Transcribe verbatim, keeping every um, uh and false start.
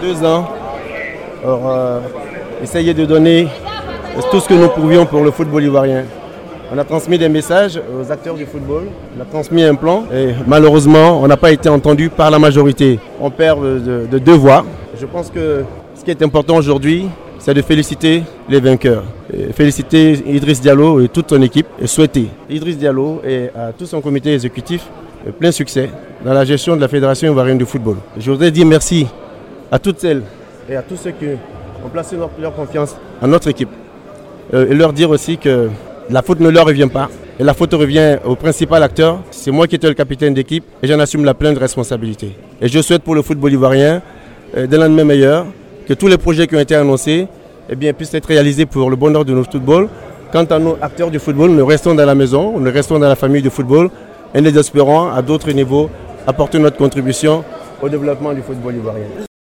deux ans, alors, euh, essayer de donner tout ce que nous pouvions pour le football ivoirien. On a transmis des messages aux acteurs du football, on a transmis un plan et malheureusement on n'a pas été entendu par la majorité. On perd de, de deux voix. Je pense que ce qui est important aujourd'hui, c'est de féliciter les vainqueurs. Et féliciter Idriss Diallo et toute son équipe et souhaiter Idriss Diallo et à tout son comité exécutif plein succès dans la gestion de la Fédération ivoirienne de football. Je voudrais dire merci à toutes celles et à tous ceux qui ont placé leur, leur confiance en notre équipe euh, et leur dire aussi que la faute ne leur revient pas et la faute revient au principal acteur. C'est moi qui étais le capitaine d'équipe et j'en assume la pleine responsabilité. Et je souhaite pour le football ivoirien euh, des lendemains meilleurs, que tous les projets qui ont été annoncés eh bien, puissent être réalisés pour le bonheur de notre football. Quant à nous, acteurs du football, nous restons dans la maison, nous restons dans la famille du football et nous espérons à d'autres niveaux apporter notre contribution au développement du football ivoirien.